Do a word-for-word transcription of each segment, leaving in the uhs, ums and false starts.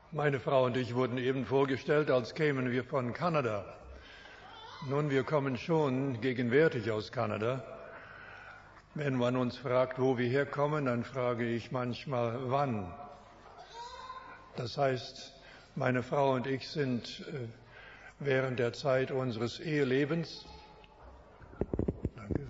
Meine Frau und ich wurden eben vorgestellt, als kämen wir von Kanada. Nun, wir kommen schon gegenwärtig aus Kanada. Wenn man uns fragt, wo wir herkommen, dann frage ich manchmal, wann. Das heißt, meine Frau und ich sind während der Zeit unseres Ehelebens danke,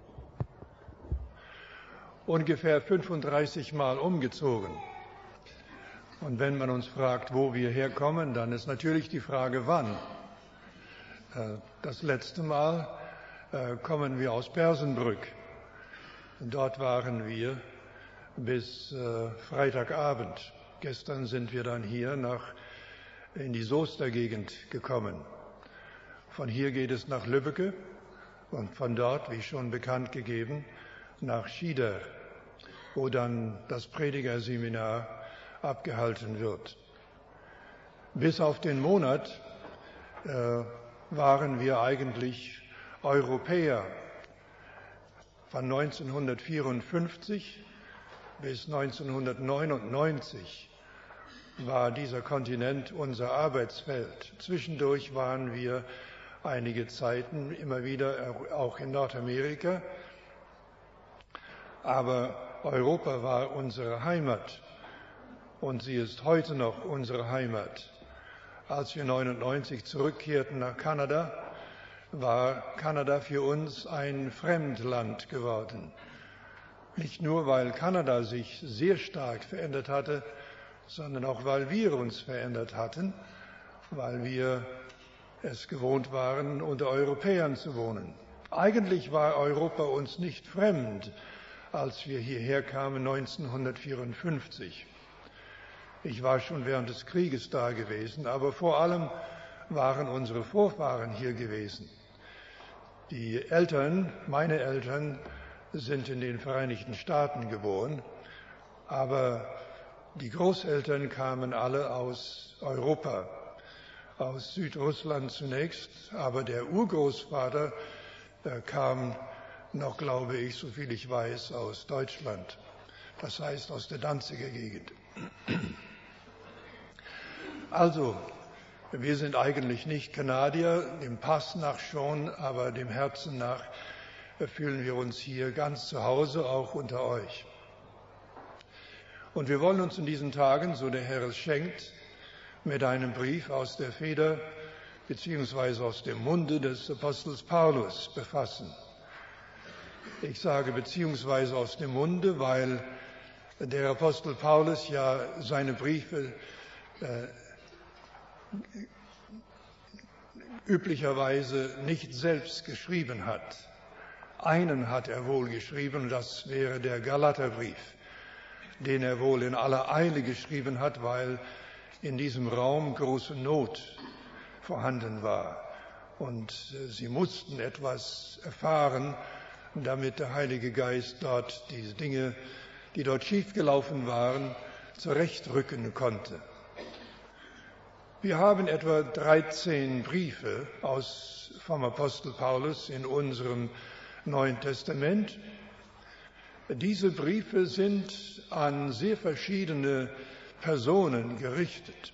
ungefähr fünfunddreißig Mal umgezogen. Und wenn man uns fragt, wo wir herkommen, dann ist natürlich die Frage, wann. Das letzte Mal kommen wir aus Persenbrück. Dort waren wir bis Freitagabend. Gestern sind wir dann hier nach, in die Soester-Gegend gekommen. Von hier geht es nach Lübbecke und von dort, wie schon bekannt gegeben, nach Schieder, wo dann das Predigerseminar abgehalten wird. Bis auf den Monat äh, waren wir eigentlich Europäer. Von neunzehnhundertvierundfünfzig bis neunzehnhundertneunundneunzig war dieser Kontinent unser Arbeitsfeld. Zwischendurch waren wir einige Zeiten immer wieder auch in Nordamerika. Aber Europa war unsere Heimat. Und sie ist heute noch unsere Heimat. Als wir neunundneunzig zurückkehrten nach Kanada, war Kanada für uns ein Fremdland geworden. Nicht nur, weil Kanada sich sehr stark verändert hatte, sondern auch, weil wir uns verändert hatten, weil wir es gewohnt waren, unter Europäern zu wohnen. Eigentlich war Europa uns nicht fremd, als wir hierher kamen neunzehnhundertvierundfünfzig. Ich war schon während des Krieges da gewesen, aber vor allem waren unsere Vorfahren hier gewesen. Die Eltern, meine Eltern, sind in den Vereinigten Staaten geboren, aber die Großeltern kamen alle aus Europa, aus Südrussland zunächst, aber der Urgroßvater äh, kam noch, glaube ich, soviel ich weiß, aus Deutschland, das heißt aus der Danziger Gegend. Also, wir sind eigentlich nicht Kanadier, dem Pass nach schon, aber dem Herzen nach fühlen wir uns hier ganz zu Hause, auch unter euch. Und wir wollen uns in diesen Tagen, so der Herr es schenkt, mit einem Brief aus der Feder beziehungsweise aus dem Munde des Apostels Paulus befassen. Ich sage beziehungsweise aus dem Munde, weil der Apostel Paulus ja seine Briefe äh, üblicherweise nicht selbst geschrieben hat. Einen hat er wohl geschrieben, und das wäre der Galaterbrief, den er wohl in aller Eile geschrieben hat, weil in diesem Raum große Not vorhanden war. Und sie mussten etwas erfahren, damit der Heilige Geist dort diese Dinge, die dort schiefgelaufen waren, zurechtrücken konnte. Wir haben etwa dreizehn Briefe aus, vom Apostel Paulus in unserem Neuen Testament. Diese Briefe sind an sehr verschiedene Personen gerichtet.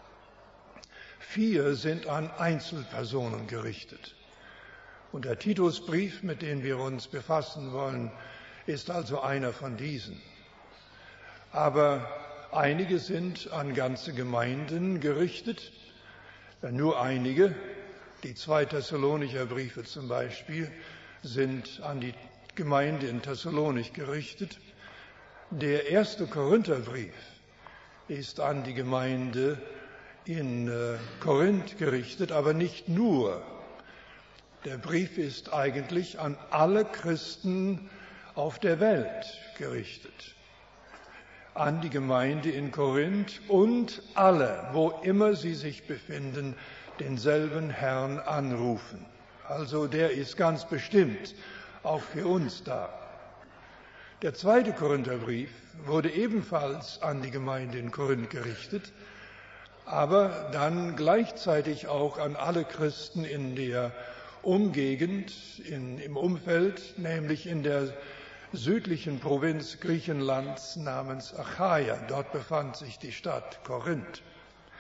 Vier sind an Einzelpersonen gerichtet. Und der Titusbrief, mit dem wir uns befassen wollen, ist also einer von diesen. Aber einige sind an ganze Gemeinden gerichtet, nur einige, die zwei Thessalonicher Briefe zum Beispiel, sind an die Gemeinde in Thessalonich gerichtet. Der erste Korintherbrief ist an die Gemeinde in Korinth gerichtet, aber nicht nur. Der Brief ist eigentlich an alle Christen auf der Welt gerichtet. An die Gemeinde in Korinth und alle, wo immer sie sich befinden, denselben Herrn anrufen. Also der ist ganz bestimmt auch für uns da. Der zweite Korintherbrief wurde ebenfalls an die Gemeinde in Korinth gerichtet, aber dann gleichzeitig auch an alle Christen in der Umgegend, in, im Umfeld, nämlich in der südlichen Provinz Griechenlands namens Achaia. Dort befand sich die Stadt Korinth.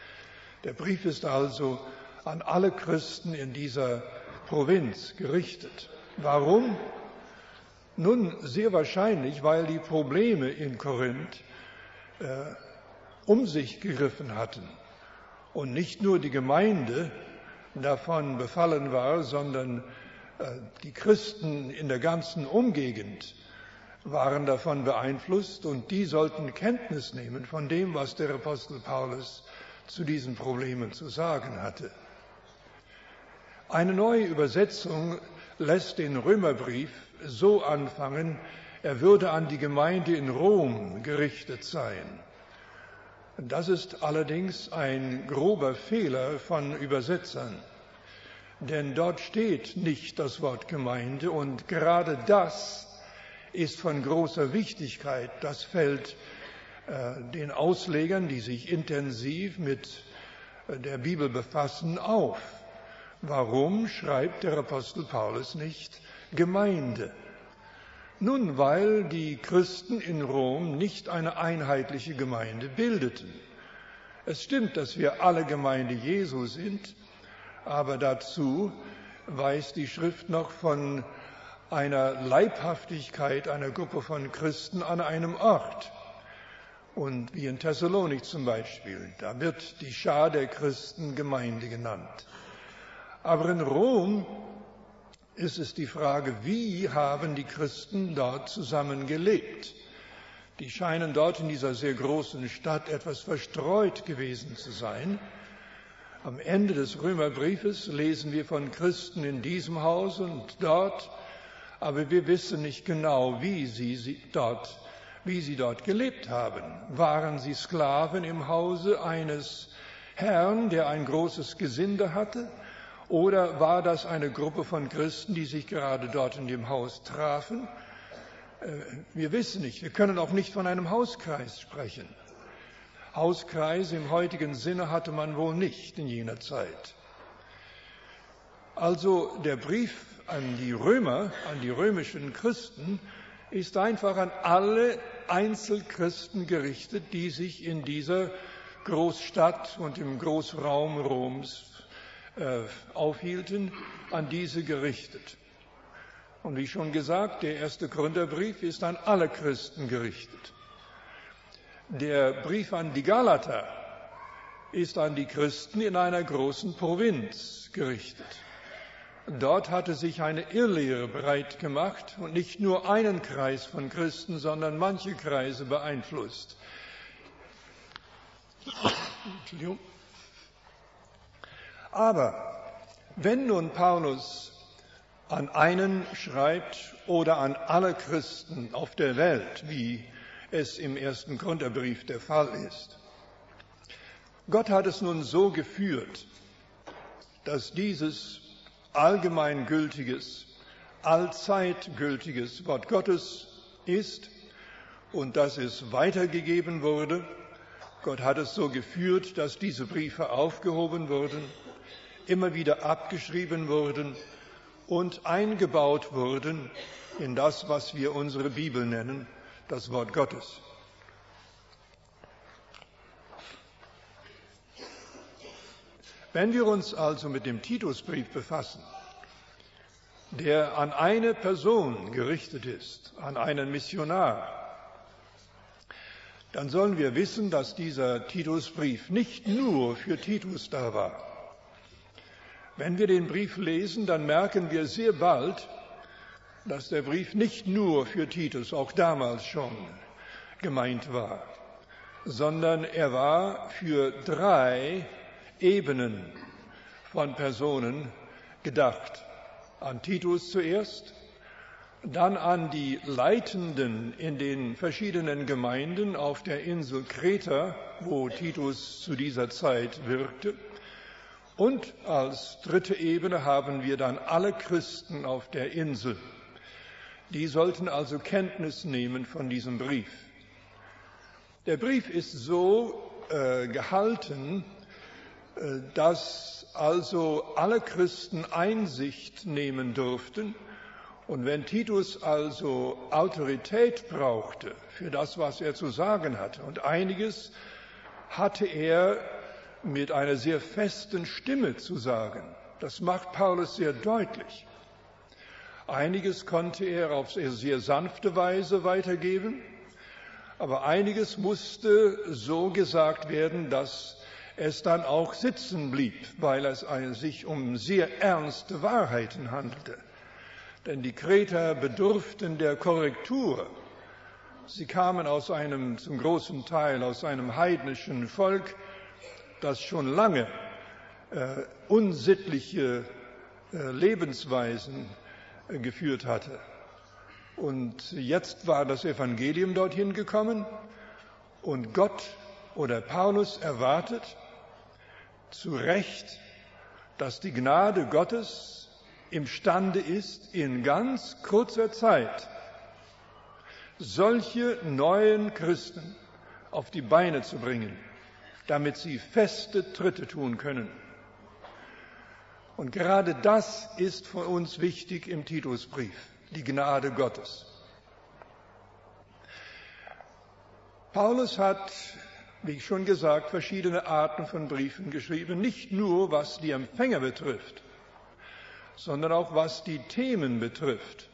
Der Brief ist also an alle Christen in dieser Provinz gerichtet. Warum? Nun, sehr wahrscheinlich, weil die Probleme in Korinth äh, um sich gegriffen hatten und nicht nur die Gemeinde davon befallen war, sondern äh, die Christen in der ganzen Umgegend waren davon beeinflusst und die sollten Kenntnis nehmen von dem, was der Apostel Paulus zu diesen Problemen zu sagen hatte. Eine neue Übersetzung lässt den Römerbrief so anfangen, er würde an die Gemeinde in Rom gerichtet sein. Das ist allerdings ein grober Fehler von Übersetzern, denn dort steht nicht das Wort Gemeinde und gerade das ist von großer Wichtigkeit. Das fällt äh, den Auslegern, die sich intensiv mit äh, der Bibel befassen, auf. Warum schreibt der Apostel Paulus nicht Gemeinde? Nun, weil die Christen in Rom nicht eine einheitliche Gemeinde bildeten. Es stimmt, dass wir alle Gemeinde Jesu sind, aber dazu weist die Schrift noch von einer Leibhaftigkeit einer Gruppe von Christen an einem Ort. Und wie in Thessalonik zum Beispiel, da wird die Schar der Christen Gemeinde genannt. Aber in Rom ist es die Frage, wie haben die Christen dort zusammen gelebt? Die scheinen dort in dieser sehr großen Stadt etwas verstreut gewesen zu sein. Am Ende des Römerbriefes lesen wir von Christen in diesem Haus und dort, aber wir wissen nicht genau, wie sie, sie dort, wie sie dort gelebt haben. Waren sie Sklaven im Hause eines Herrn, der ein großes Gesinde hatte? Oder war das eine Gruppe von Christen, die sich gerade dort in dem Haus trafen? Wir wissen nicht. Wir können auch nicht von einem Hauskreis sprechen. Hauskreis im heutigen Sinne hatte man wohl nicht in jener Zeit. Also der Brief an die Römer, an die römischen Christen, ist einfach an alle Einzelchristen gerichtet, die sich in dieser Großstadt und im Großraum Roms äh, aufhielten, an diese gerichtet. Und wie schon gesagt, der erste Korintherbrief ist an alle Christen gerichtet. Der Brief an die Galater ist an die Christen in einer großen Provinz gerichtet. Dort hatte sich eine Irrlehre breit gemacht und nicht nur einen Kreis von Christen, sondern manche Kreise beeinflusst. Entschuldigung. Aber wenn nun Paulus an einen schreibt oder an alle Christen auf der Welt, wie es im ersten Korintherbrief der Fall ist, Gott hat es nun so geführt, dass dieses allgemeingültiges, allzeitgültiges Wort Gottes ist und dass es weitergegeben wurde. Gott hat es so geführt, dass diese Briefe aufgehoben wurden, immer wieder abgeschrieben wurden und eingebaut wurden in das, was wir unsere Bibel nennen, das Wort Gottes. Wenn wir uns also mit dem Titusbrief befassen, der an eine Person gerichtet ist, an einen Missionar, dann sollen wir wissen, dass dieser Titusbrief nicht nur für Titus da war. Wenn wir den Brief lesen, dann merken wir sehr bald, dass der Brief nicht nur für Titus, auch damals schon, gemeint war, sondern er war für drei Ebenen von Personen gedacht. An Titus zuerst, dann an die Leitenden in den verschiedenen Gemeinden auf der Insel Kreta, wo Titus zu dieser Zeit wirkte. Und als dritte Ebene haben wir dann alle Christen auf der Insel. Die sollten also Kenntnis nehmen von diesem Brief. Der Brief ist so äh, gehalten, äh, dass also alle Christen Einsicht nehmen durften. Und wenn Titus also Autorität brauchte für das, was er zu sagen hatte, und einiges hatte er, mit einer sehr festen Stimme zu sagen. Das macht Paulus sehr deutlich. Einiges konnte er auf sehr sanfte Weise weitergeben, aber einiges musste so gesagt werden, dass es dann auch sitzen blieb, weil es sich um sehr ernste Wahrheiten handelte. Denn die Kreter bedurften der Korrektur. Sie kamen aus einem, zum großen Teil aus einem heidnischen Volk, das schon lange äh, unsittliche äh, Lebensweisen äh, geführt hatte. Und jetzt war das Evangelium dorthin gekommen und Gott oder Paulus erwartet zu Recht, dass die Gnade Gottes imstande ist, in ganz kurzer Zeit solche neuen Christen auf die Beine zu bringen, damit sie feste Tritte tun können. Und gerade das ist für uns wichtig im Titusbrief, die Gnade Gottes. Paulus hat, wie ich schon gesagt, verschiedene Arten von Briefen geschrieben, nicht nur was die Empfänger betrifft, sondern auch was die Themen betrifft.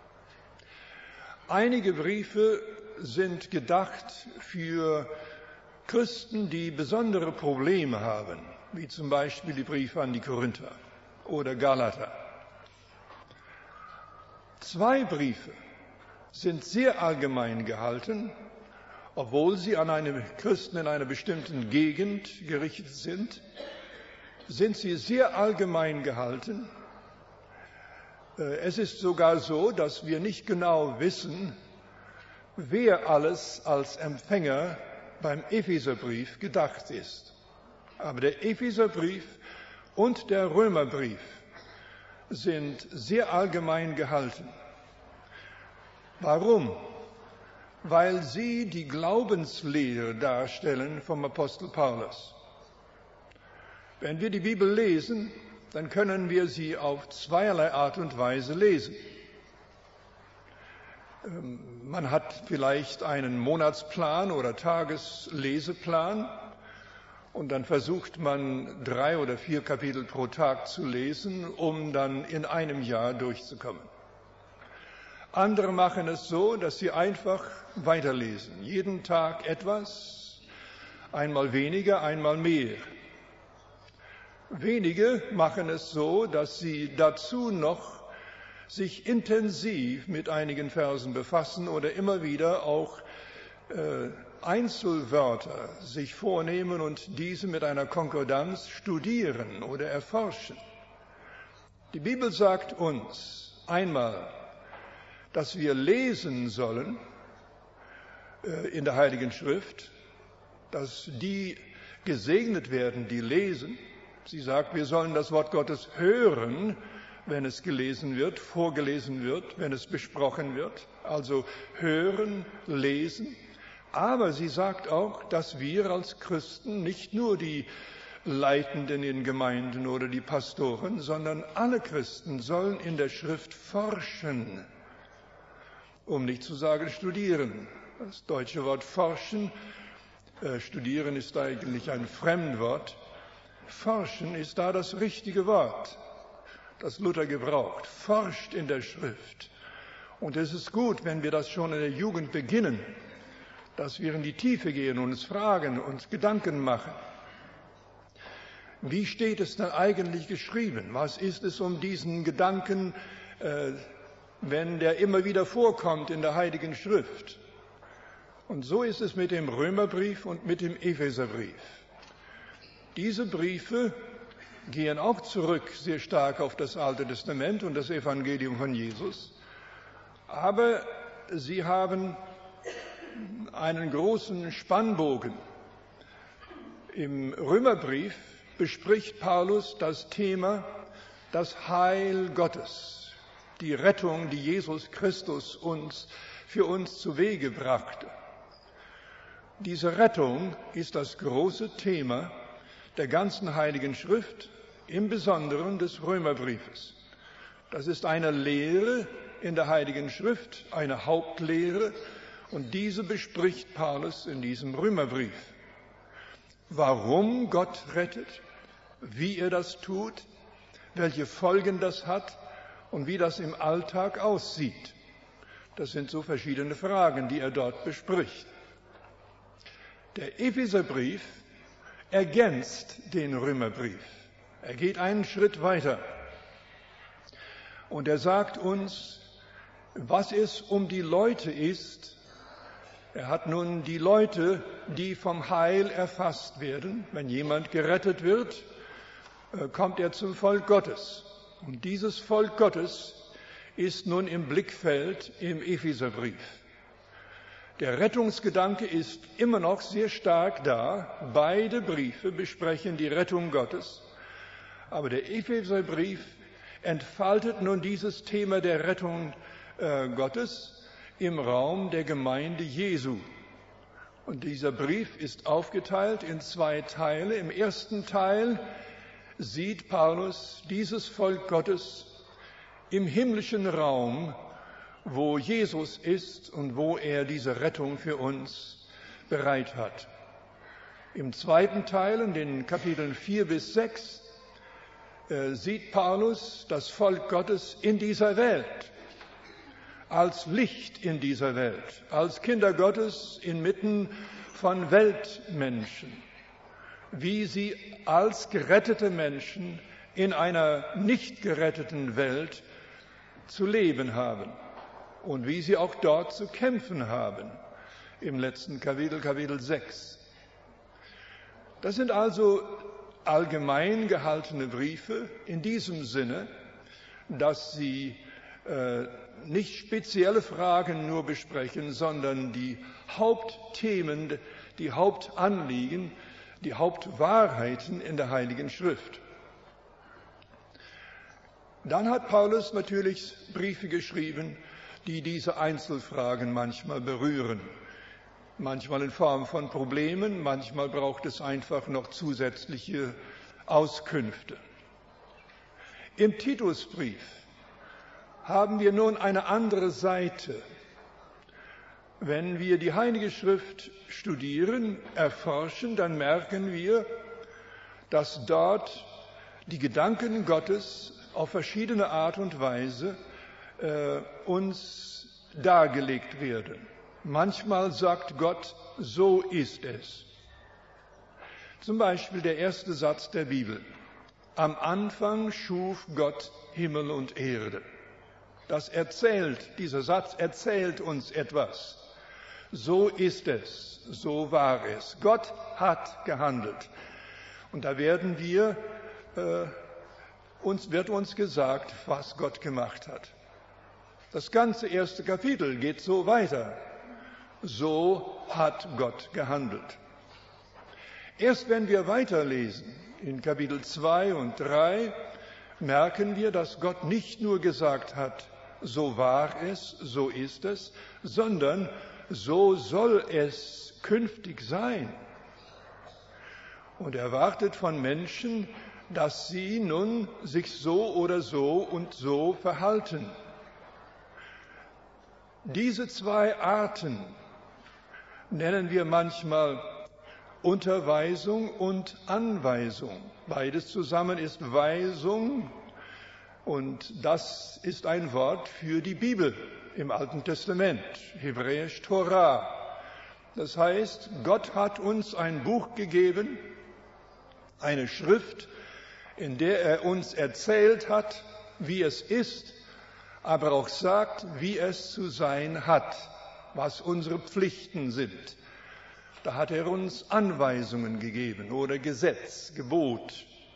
Einige Briefe sind gedacht für Christen, die besondere Probleme haben, wie zum Beispiel die Briefe an die Korinther oder Galater. Zwei Briefe sind sehr allgemein gehalten, obwohl sie an eine Christen in einer bestimmten Gegend gerichtet sind, sind sie sehr allgemein gehalten. Es ist sogar so, dass wir nicht genau wissen, wer alles als Empfänger beim Epheserbrief gedacht ist. Aber der Epheserbrief und der Römerbrief sind sehr allgemein gehalten. Warum? Weil sie die Glaubenslehre darstellen vom Apostel Paulus. Wenn wir die Bibel lesen, dann können wir sie auf zweierlei Art und Weise lesen. Man hat vielleicht einen Monatsplan oder Tagesleseplan und dann versucht man drei oder vier Kapitel pro Tag zu lesen, um dann in einem Jahr durchzukommen. Andere machen es so, dass sie einfach weiterlesen. Jeden Tag etwas, einmal weniger, einmal mehr. Wenige machen es so, dass sie dazu noch sich intensiv mit einigen Versen befassen oder immer wieder auch äh, Einzelwörter sich vornehmen und diese mit einer Konkordanz studieren oder erforschen. Die Bibel sagt uns einmal, dass wir lesen sollen äh, in der Heiligen Schrift, dass die gesegnet werden, die lesen. Sie sagt, wir sollen das Wort Gottes hören, wenn es gelesen wird, vorgelesen wird, wenn es besprochen wird. Also hören, lesen. Aber sie sagt auch, dass wir als Christen nicht nur die Leitenden in Gemeinden oder die Pastoren, sondern alle Christen sollen in der Schrift forschen, um nicht zu sagen studieren. Das deutsche Wort forschen, äh, studieren ist eigentlich ein Fremdwort. Forschen ist da das richtige Wort, das Luther gebraucht. Forscht in der Schrift. Und es ist gut, wenn wir das schon in der Jugend beginnen, dass wir in die Tiefe gehen und uns fragen, uns Gedanken machen. Wie steht es denn eigentlich geschrieben? Was ist es um diesen Gedanken, äh, wenn der immer wieder vorkommt in der Heiligen Schrift? Und so ist es mit dem Römerbrief und mit dem Epheserbrief. Diese Briefe gehen auch zurück sehr stark auf das Alte Testament und das Evangelium von Jesus, aber sie haben einen großen Spannbogen. Im Römerbrief bespricht Paulus das Thema das Heil Gottes, die Rettung, die Jesus Christus uns für uns zu Wege brachte. Diese Rettung ist das große Thema der ganzen Heiligen Schrift, im Besonderen des Römerbriefes. Das ist eine Lehre in der Heiligen Schrift, eine Hauptlehre, und diese bespricht Paulus in diesem Römerbrief. warum Gott rettet, wie er das tut, welche Folgen das hat und wie das im Alltag aussieht. Das sind so verschiedene Fragen, die er dort bespricht. Der Epheserbrief ergänzt den Römerbrief. Er geht einen Schritt weiter und er sagt uns, was es um die Leute ist. Er hat nun die Leute, die vom Heil erfasst werden. Wenn jemand gerettet wird, kommt er zum Volk Gottes. Und dieses Volk Gottes ist nun im Blickfeld im Epheserbrief. Der Rettungsgedanke ist immer noch sehr stark da. Beide Briefe besprechen die Rettung Gottes. Aber der Epheserbrief entfaltet nun dieses Thema der Rettung äh, Gottes im Raum der Gemeinde Jesu. Und dieser Brief ist aufgeteilt in zwei Teile. Im ersten Teil sieht Paulus dieses Volk Gottes im himmlischen Raum, wo Jesus ist und wo er diese Rettung für uns bereit hat. Im zweiten Teil, in den Kapiteln vier bis sechs, äh, sieht Paulus das Volk Gottes in dieser Welt, als Licht in dieser Welt, als Kinder Gottes inmitten von Weltmenschen, wie sie als gerettete Menschen in einer nicht geretteten Welt zu leben haben und wie sie auch dort zu kämpfen haben, im letzten Kapitel, Kapitel sechs. Das sind also allgemein gehaltene Briefe in diesem Sinne, dass sie äh, nicht spezielle Fragen nur besprechen, sondern die Hauptthemen, die Hauptanliegen, die Hauptwahrheiten in der Heiligen Schrift. Dann hat Paulus natürlich Briefe geschrieben, die diese Einzelfragen manchmal berühren. Manchmal in Form von Problemen, manchmal braucht es einfach noch zusätzliche Auskünfte. Im Titusbrief haben wir nun eine andere Seite. Wenn wir die Heilige Schrift studieren, erforschen, dann merken wir, dass dort die Gedanken Gottes auf verschiedene Art und Weise äh, uns dargelegt werden. Manchmal sagt Gott, so ist es. Zum Beispiel der erste Satz der Bibel. Am Anfang schuf Gott Himmel und Erde. Das erzählt, dieser Satz erzählt uns etwas. So ist es, so war es. Gott hat gehandelt. Und da werden wir, äh, uns wird uns gesagt, was Gott gemacht hat. Das ganze erste Kapitel geht so weiter. So hat Gott gehandelt. Erst wenn wir weiterlesen, in Kapitel zwei und drei, merken wir, dass Gott nicht nur gesagt hat, so war es, so ist es, sondern so soll es künftig sein. Und er erwartet von Menschen, dass sie nun sich so oder so und so verhalten. Diese zwei Arten nennen wir manchmal Unterweisung und Anweisung. Beides zusammen ist Weisung und das ist ein Wort für die Bibel im Alten Testament, hebräisch Torah. Das heißt, Gott hat uns ein Buch gegeben, eine Schrift, in der er uns erzählt hat, wie es ist, aber auch sagt, wie es zu sein hat, was unsere Pflichten sind. Da hat er uns Anweisungen gegeben oder Gesetz, Gebot.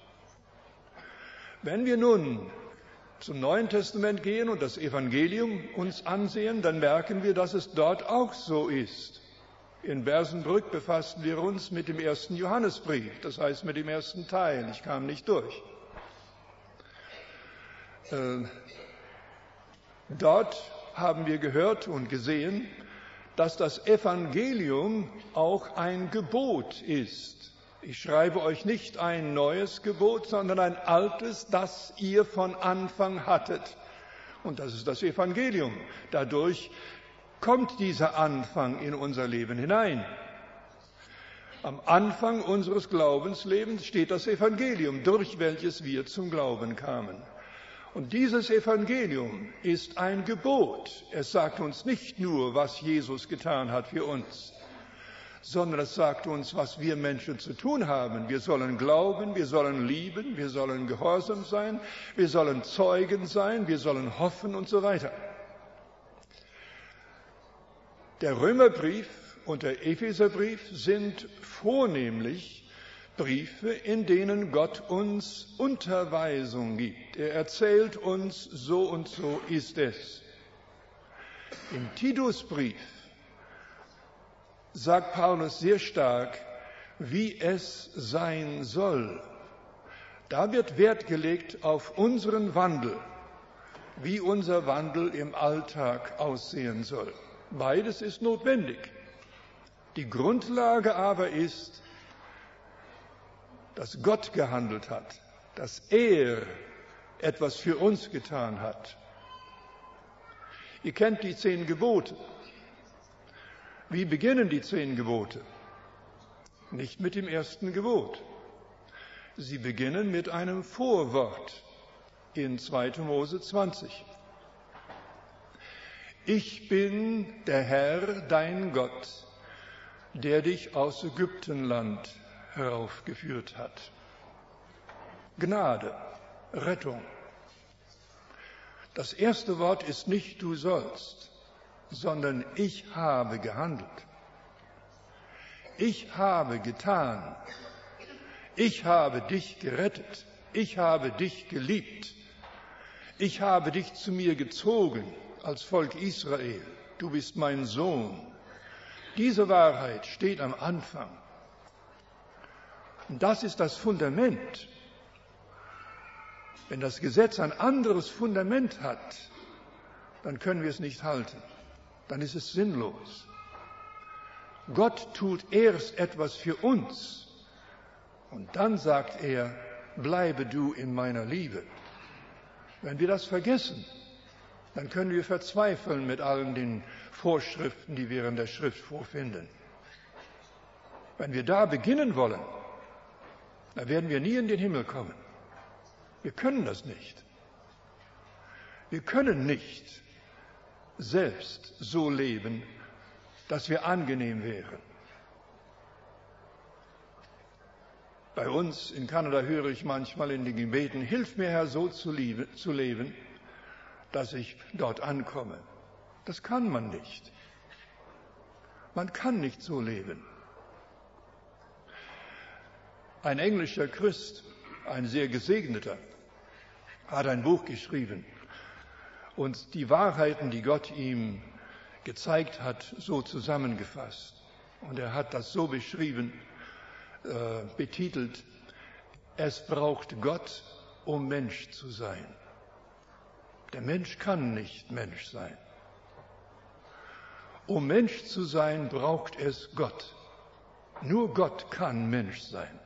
Wenn wir nun zum Neuen Testament gehen und das Evangelium uns ansehen, dann merken wir, dass es dort auch so ist. In Bersenbrück befassten wir uns mit dem ersten Johannesbrief, das heißt mit dem ersten Teil. Ich kam nicht durch. Äh, dort haben wir gehört und gesehen, dass das Evangelium auch ein Gebot ist. Ich schreibe euch nicht ein neues Gebot, sondern ein altes, das ihr von Anfang hattet. Und das ist das Evangelium. Dadurch kommt dieser Anfang in unser Leben hinein. Am Anfang unseres Glaubenslebens steht das Evangelium, durch welches wir zum Glauben kamen. Und dieses Evangelium ist ein Gebot. Es sagt uns nicht nur, was Jesus getan hat für uns, sondern es sagt uns, was wir Menschen zu tun haben. Wir sollen glauben, wir sollen lieben, wir sollen gehorsam sein, wir sollen Zeugen sein, wir sollen hoffen und so weiter. Der Römerbrief und der Epheserbrief sind vornehmlich Briefe, in denen Gott uns Unterweisung gibt. Er erzählt uns, so und so ist es. Im Titusbrief sagt Paulus sehr stark, wie es sein soll. Da wird Wert gelegt auf unseren Wandel, wie unser Wandel im Alltag aussehen soll. Beides ist notwendig. Die Grundlage aber ist, dass Gott gehandelt hat, dass er etwas für uns getan hat. Ihr kennt die zehn Gebote. Wie beginnen die zehn Gebote? Nicht mit dem ersten Gebot. Sie beginnen mit einem Vorwort in zweiter Mose zwanzig. Ich bin der Herr, dein Gott, der dich aus Ägyptenland heraufgeführt hat. Gnade, Rettung. Das erste Wort ist nicht du sollst, sondern ich habe gehandelt. Ich habe getan. Ich habe dich gerettet. Ich habe dich geliebt. Ich habe dich zu mir gezogen als Volk Israel. Du bist mein Sohn. Diese Wahrheit steht am Anfang. Und das ist das Fundament. Wenn das Gesetz ein anderes Fundament hat, dann können wir es nicht halten. Dann ist es sinnlos. Gott tut erst etwas für uns und dann sagt er, bleibe du in meiner Liebe. Wenn wir das vergessen, dann können wir verzweifeln mit allen den Vorschriften, die wir in der Schrift vorfinden. Wenn wir da beginnen wollen, dann werden wir nie in den Himmel kommen. Wir können das nicht. Wir können nicht selbst so leben, dass wir angenehm wären. Bei uns in Kanada höre ich manchmal in den Gebeten, hilf mir Herr, so zu, liebe, zu leben, dass ich dort ankomme. Das kann man nicht. Man kann nicht so leben. Ein englischer Christ, ein sehr gesegneter, hat ein Buch geschrieben und die Wahrheiten, die Gott ihm gezeigt hat, so zusammengefasst. Und er hat das so beschrieben, äh, betitelt, es braucht Gott, um Mensch zu sein. Der Mensch kann nicht Mensch sein. Um Mensch zu sein, braucht es Gott. Nur Gott kann Mensch sein.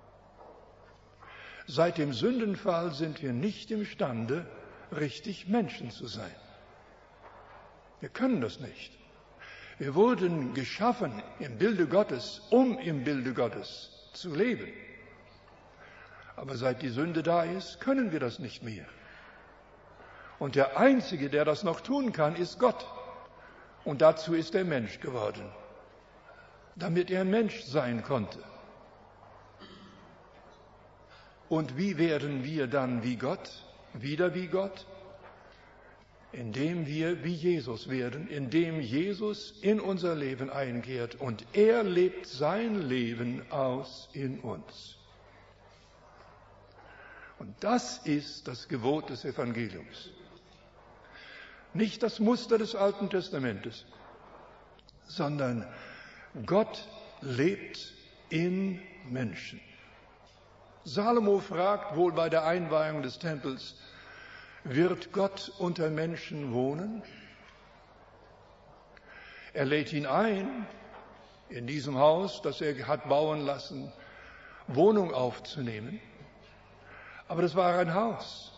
Seit dem Sündenfall sind wir nicht imstande, richtig Menschen zu sein. Wir können das nicht. Wir wurden geschaffen im Bilde Gottes, um im Bilde Gottes zu leben. Aber seit die Sünde da ist, können wir das nicht mehr. Und der Einzige, der das noch tun kann, ist Gott. Und dazu ist er Mensch geworden, damit er Mensch sein konnte. Und wie werden wir dann wie Gott, wieder wie Gott? Indem wir wie Jesus werden, indem Jesus in unser Leben einkehrt und er lebt sein Leben aus in uns. Und das ist das Gebot des Evangeliums. Nicht das Muster des Alten Testamentes, sondern Gott lebt in Menschen. Salomo fragt wohl bei der Einweihung des Tempels, wird Gott unter Menschen wohnen? Er lädt ihn ein, in diesem Haus, das er hat bauen lassen, Wohnung aufzunehmen. Aber das war ein Haus.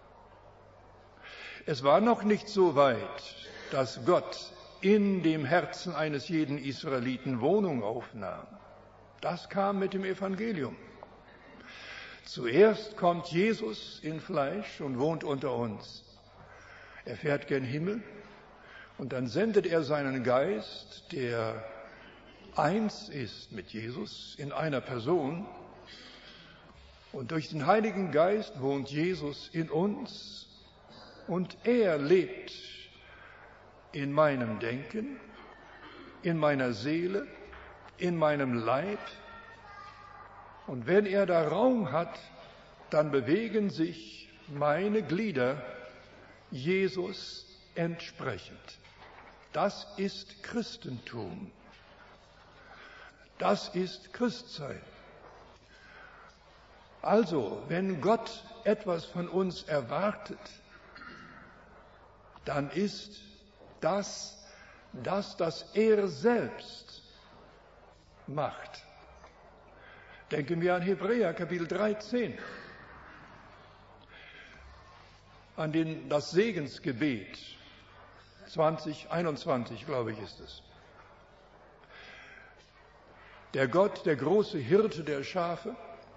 Es war noch nicht so weit, dass Gott in dem Herzen eines jeden Israeliten Wohnung aufnahm. Das kam mit dem Evangelium. Zuerst kommt Jesus in Fleisch und wohnt unter uns. Er fährt gen Himmel und dann sendet er seinen Geist, der eins ist mit Jesus in einer Person. Und durch den Heiligen Geist wohnt Jesus in uns und er lebt in meinem Denken, in meiner Seele, in meinem Leib. Und wenn er da Raum hat, dann bewegen sich meine Glieder Jesus entsprechend. Das ist Christentum. Das ist Christsein. Also, wenn Gott etwas von uns erwartet, dann ist das das, das er selbst macht. Denken wir an Hebräer Kapitel dreizehn, an den, das Segensgebet, zwanzig einundzwanzig, glaube ich, ist es. Der Gott, der große Hirte der Schafe,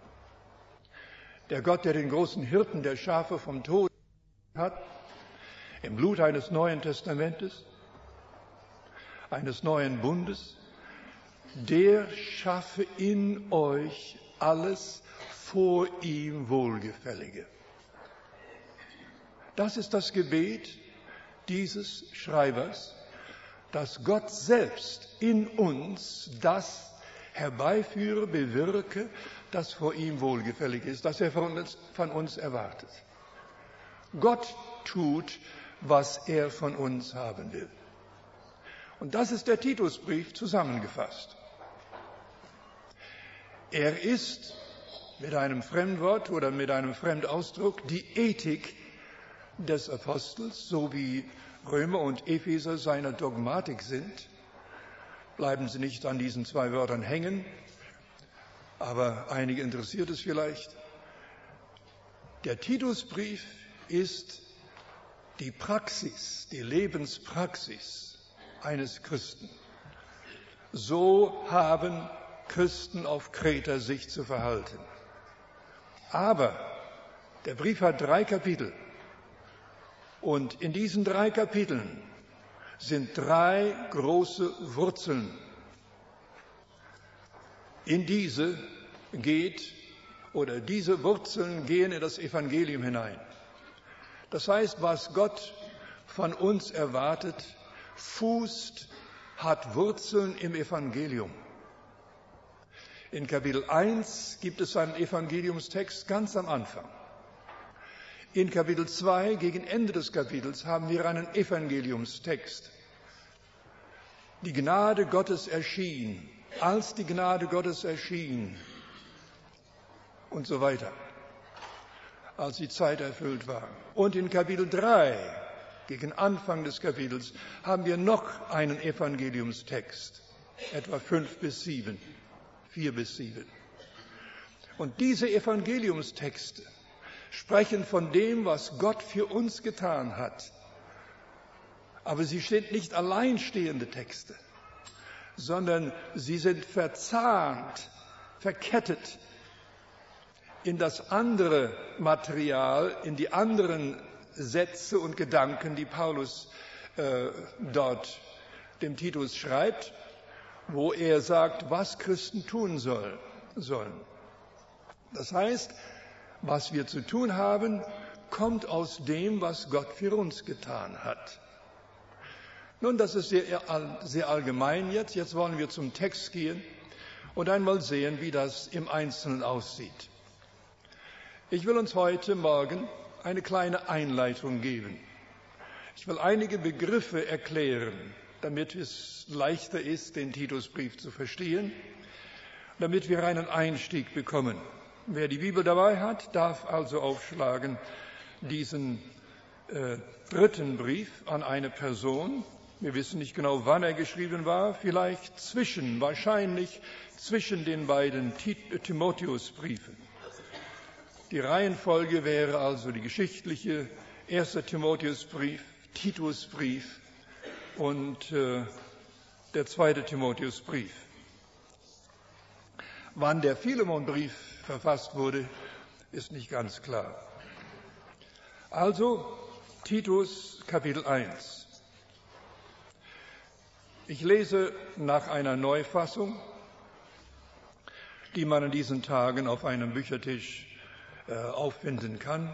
der Gott, der den großen Hirten der Schafe vom Tod hat, im Blut eines Neuen Testamentes, eines neuen Bundes, der schaffe in euch alles vor ihm Wohlgefällige. Das ist das Gebet dieses Schreibers, dass Gott selbst in uns das herbeiführe, bewirke, das vor ihm wohlgefällig ist, das er von uns, von uns erwartet. Gott tut, was er von uns haben will. Und das ist der Titusbrief zusammengefasst. Er ist mit einem Fremdwort oder mit einem Fremdausdruck die Ethik des Apostels, so wie Römer und Epheser seiner Dogmatik sind. Bleiben Sie nicht an diesen zwei Wörtern hängen, aber einige interessiert es vielleicht. Der Titusbrief ist die Praxis, die Lebenspraxis eines Christen. So haben Christen auf Kreta sich zu verhalten. Aber der Brief hat drei Kapitel und in diesen drei Kapiteln sind drei große Wurzeln. In diese geht oder diese Wurzeln gehen in das Evangelium hinein. Das heißt, was Gott von uns erwartet, fußt, hat Wurzeln im Evangelium. In Kapitel eins gibt es einen Evangeliumstext ganz am Anfang. In Kapitel zwei, gegen Ende des Kapitels, haben wir einen Evangeliumstext. Die Gnade Gottes erschien, als die Gnade Gottes erschien und so weiter, als die Zeit erfüllt war. Und in Kapitel drei, gegen Anfang des Kapitels, haben wir noch einen Evangeliumstext, etwa fünf bis sieben, vier bis sieben. Und diese Evangeliumstexte sprechen von dem, was Gott für uns getan hat. Aber sie sind nicht alleinstehende Texte, sondern sie sind verzahnt, verkettet in das andere Material, in die anderen Sätze und Gedanken, die Paulus äh, dort dem Titus schreibt, wo er sagt, was Christen tun soll, sollen. Das heißt, was wir zu tun haben, kommt aus dem, was Gott für uns getan hat. Nun, das ist sehr, sehr allgemein jetzt. Jetzt wollen wir zum Text gehen und einmal sehen, wie das im Einzelnen aussieht. Ich will uns heute Morgen eine kleine Einleitung geben. Ich will einige Begriffe erklären, damit es leichter ist, den Titusbrief zu verstehen, damit wir einen Einstieg bekommen. Wer die Bibel dabei hat, darf also aufschlagen diesen äh, dritten Brief an eine Person. Wir wissen nicht genau, wann er geschrieben war, vielleicht zwischen, wahrscheinlich zwischen den beiden Timotheusbriefen. Die Reihenfolge wäre also die geschichtliche, erster Timotheusbrief, Titusbrief und äh, der zweite Timotheusbrief. Wann der Philemonbrief verfasst wurde, ist nicht ganz klar. Also Titus Kapitel eins. Ich lese nach einer Neufassung, die man in diesen Tagen auf einem Büchertisch äh, auffinden kann.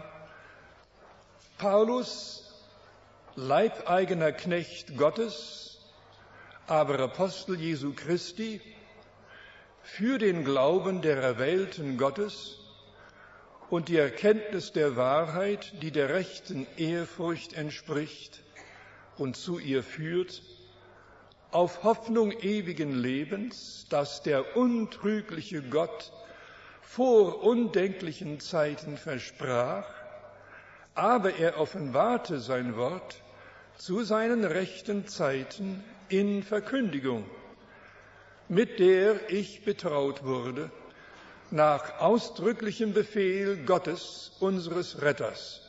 Paulus, leibeigener Knecht Gottes, aber Apostel Jesu Christi, für den Glauben der Erwählten Gottes und die Erkenntnis der Wahrheit, die der rechten Ehrfurcht entspricht und zu ihr führt, auf Hoffnung ewigen Lebens, das der untrügliche Gott vor undenklichen Zeiten versprach, aber er offenbarte sein Wort zu seinen rechten Zeiten in Verkündigung, mit der ich betraut wurde, nach ausdrücklichem Befehl Gottes, unseres Retters.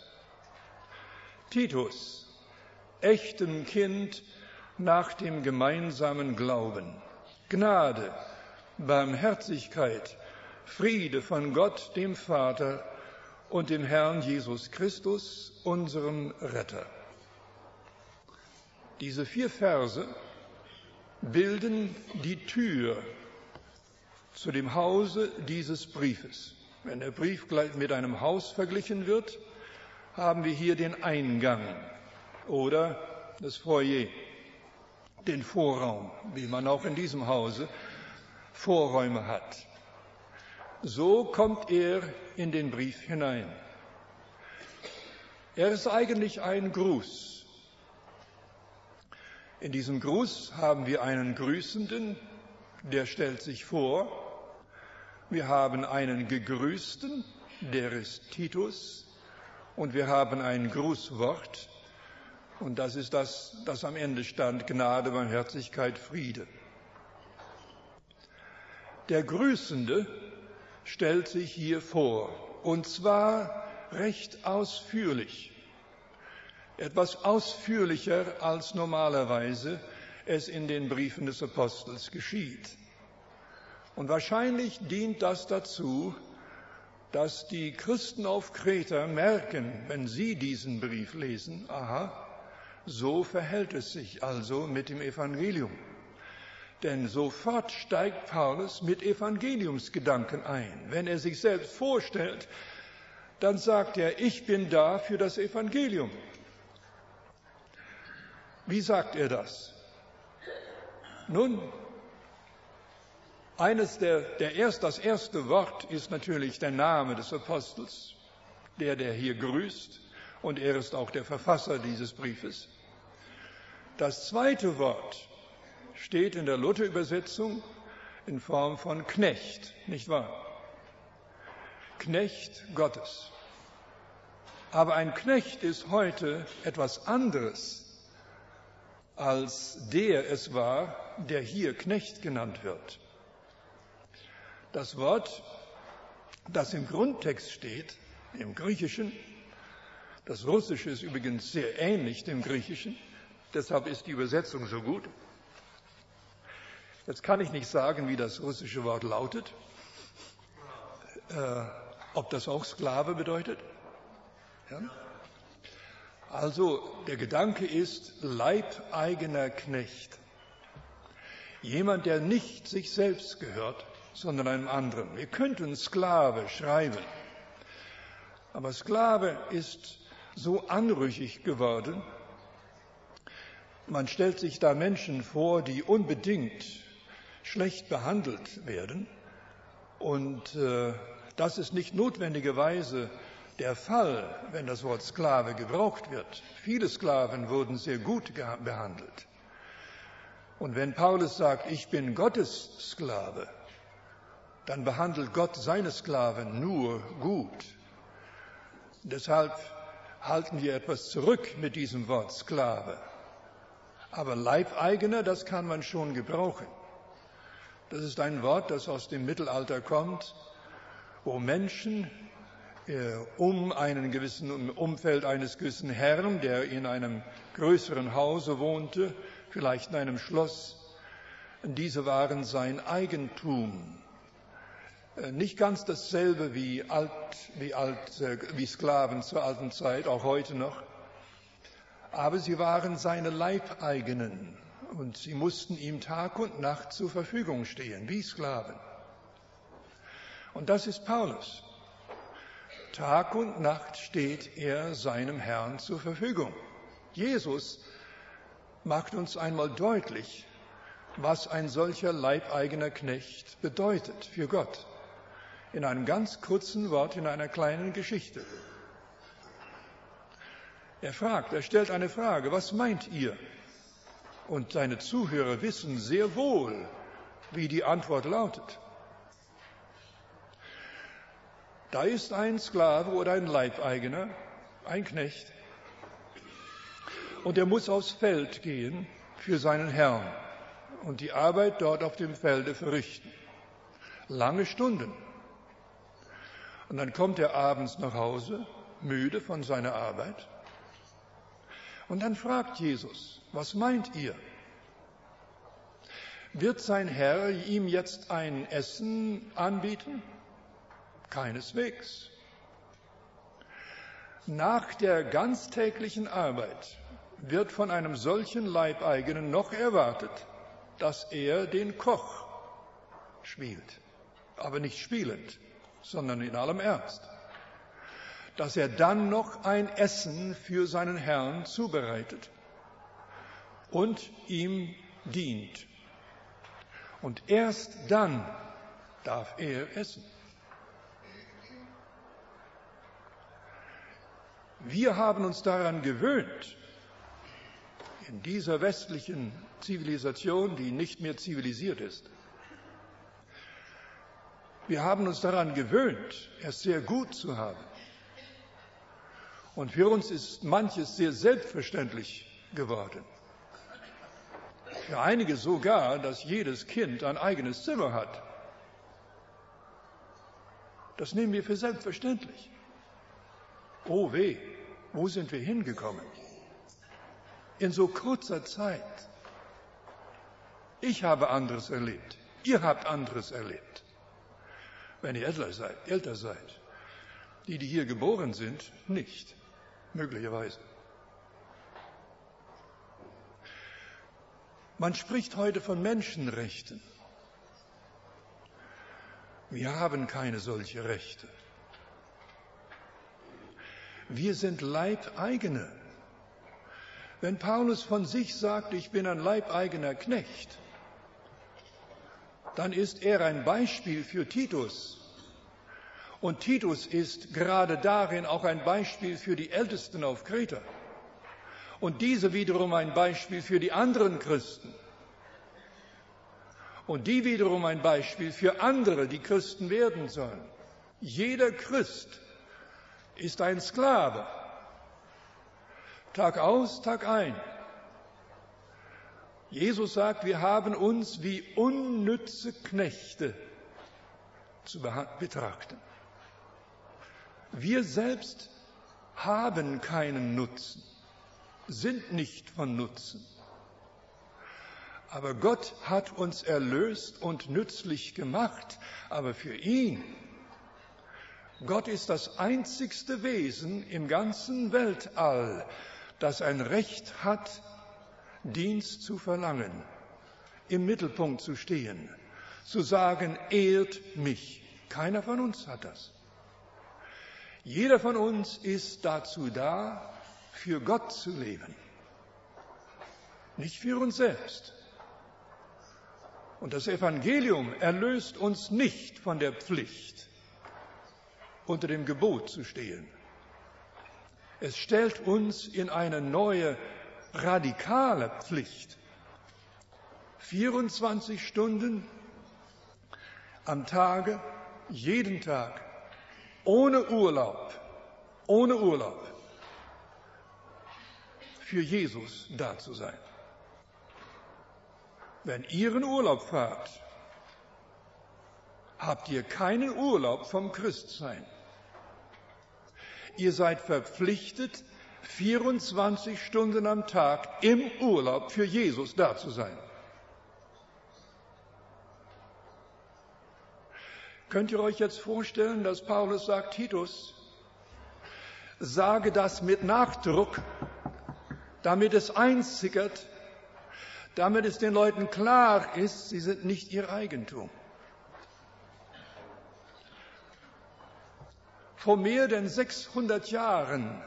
Titus, echtem Kind nach dem gemeinsamen Glauben, Gnade, Barmherzigkeit, Friede von Gott, dem Vater und dem Herrn Jesus Christus, unserem Retter. Diese vier Verse bilden die Tür zu dem Hause dieses Briefes. Wenn der Brief gleich mit einem Haus verglichen wird, haben wir hier den Eingang oder das Foyer, den Vorraum, wie man auch in diesem Hause Vorräume hat. So kommt er in den Brief hinein. Er ist eigentlich ein Gruß. In diesem Gruß haben wir einen Grüßenden, der stellt sich vor. Wir haben einen Gegrüßten, der ist Titus. Und wir haben ein Grußwort. Und das ist das, das am Ende stand: Gnade, Barmherzigkeit, Friede. Der Grüßende stellt sich hier vor, und zwar recht ausführlich. Etwas ausführlicher, als normalerweise es in den Briefen des Apostels geschieht. Und wahrscheinlich dient das dazu, dass die Christen auf Kreta merken, wenn sie diesen Brief lesen, aha, so verhält es sich also mit dem Evangelium. Denn sofort steigt Paulus mit Evangeliumsgedanken ein. Wenn er sich selbst vorstellt, dann sagt er, ich bin da für das Evangelium. Wie sagt er das? Nun, eines der, der erst, das erste Wort ist natürlich der Name des Apostels, der, der hier grüßt, und er ist auch der Verfasser dieses Briefes. Das zweite Wort steht in der Luther-Übersetzung in Form von Knecht, nicht wahr? Knecht Gottes. Aber ein Knecht ist heute etwas anderes, als der es war, der hier Knecht genannt wird. Das Wort, das im Grundtext steht, im Griechischen, das Russische ist übrigens sehr ähnlich dem Griechischen, deshalb ist die Übersetzung so gut. Jetzt kann ich nicht sagen, wie das russische Wort lautet, äh, ob das auch Sklave bedeutet. Ja? Also der Gedanke ist leibeigener Knecht. Jemand, der nicht sich selbst gehört, sondern einem anderen. Wir könnten Sklave schreiben, aber Sklave ist so anrüchig geworden. Man stellt sich da Menschen vor, die unbedingt schlecht behandelt werden, und äh, das ist nicht notwendigerweise der Fall, wenn das Wort Sklave gebraucht wird. Viele Sklaven wurden sehr gut behandelt. Und wenn Paulus sagt, ich bin Gottes Sklave, dann behandelt Gott seine Sklaven nur gut. Deshalb halten wir etwas zurück mit diesem Wort Sklave. Aber Leibeigener, das kann man schon gebrauchen. Das ist ein Wort, das aus dem Mittelalter kommt, wo Menschen um einen gewissen im Umfeld eines gewissen Herrn, der in einem größeren Hause wohnte, vielleicht in einem Schloss, diese waren sein Eigentum. Nicht ganz dasselbe wie, alt, wie, alt, wie Sklaven zur alten Zeit, auch heute noch. Aber sie waren seine Leibeigenen und sie mussten ihm Tag und Nacht zur Verfügung stehen, wie Sklaven. Und das ist Paulus. Tag und Nacht steht er seinem Herrn zur Verfügung. Jesus macht uns einmal deutlich, was ein solcher leibeigener Knecht bedeutet für Gott. In einem ganz kurzen Wort, in einer kleinen Geschichte. Er fragt, er stellt eine Frage, was meint ihr? Und seine Zuhörer wissen sehr wohl, wie die Antwort lautet. Da ist ein Sklave oder ein Leibeigener, ein Knecht, und er muss aufs Feld gehen für seinen Herrn und die Arbeit dort auf dem Felde verrichten. Lange Stunden. Und dann kommt er abends nach Hause, müde von seiner Arbeit. Und dann fragt Jesus, was meint ihr? Wird sein Herr ihm jetzt ein Essen anbieten? Keineswegs. Nach der ganztäglichen Arbeit wird von einem solchen Leibeigenen noch erwartet, dass er den Koch spielt, aber nicht spielend, sondern in allem Ernst. Dass er dann noch ein Essen für seinen Herrn zubereitet und ihm dient. Und erst dann darf er essen. Wir haben uns daran gewöhnt, in dieser westlichen Zivilisation, die nicht mehr zivilisiert ist, wir haben uns daran gewöhnt, es sehr gut zu haben. Und für uns ist manches sehr selbstverständlich geworden. Für einige sogar, dass jedes Kind ein eigenes Zimmer hat. Das nehmen wir für selbstverständlich. Oh weh, wo sind wir hingekommen? In so kurzer Zeit. Ich habe anderes erlebt. Ihr habt anderes erlebt. Wenn ihr älter seid, älter seid. Die, die hier geboren sind, nicht. Möglicherweise. Man spricht heute von Menschenrechten. Wir haben keine solche Rechte. Wir sind Leibeigene. Wenn Paulus von sich sagt, ich bin ein leibeigener Knecht, dann ist er ein Beispiel für Titus. Und Titus ist gerade darin auch ein Beispiel für die Ältesten auf Kreta. Und diese wiederum ein Beispiel für die anderen Christen. Und die wiederum ein Beispiel für andere, die Christen werden sollen. Jeder Christ ist ein Sklave. Tag aus, Tag ein. Jesus sagt, wir haben uns wie unnütze Knechte zu betrachten. Wir selbst haben keinen Nutzen, sind nicht von Nutzen. Aber Gott hat uns erlöst und nützlich gemacht, aber für ihn. Gott ist das einzigste Wesen im ganzen Weltall, das ein Recht hat, Dienst zu verlangen, im Mittelpunkt zu stehen, zu sagen, ehrt mich. Keiner von uns hat das. Jeder von uns ist dazu da, für Gott zu leben, nicht für uns selbst. Und das Evangelium erlöst uns nicht von der Pflicht, unter dem Gebot zu stehen. Es stellt uns in eine neue, radikale Pflicht. vierundzwanzig Stunden am Tage, jeden Tag, ohne Urlaub, ohne Urlaub, für Jesus da zu sein. Wenn ihr in Urlaub fahrt, habt ihr keinen Urlaub vom Christsein. Ihr seid verpflichtet, vierundzwanzig Stunden am Tag im Urlaub für Jesus da zu sein. Könnt ihr euch jetzt vorstellen, dass Paulus sagt, Titus, sage das mit Nachdruck, damit es einsickert, damit es den Leuten klar ist, sie sind nicht ihr Eigentum. Vor mehr denn sechshundert Jahren,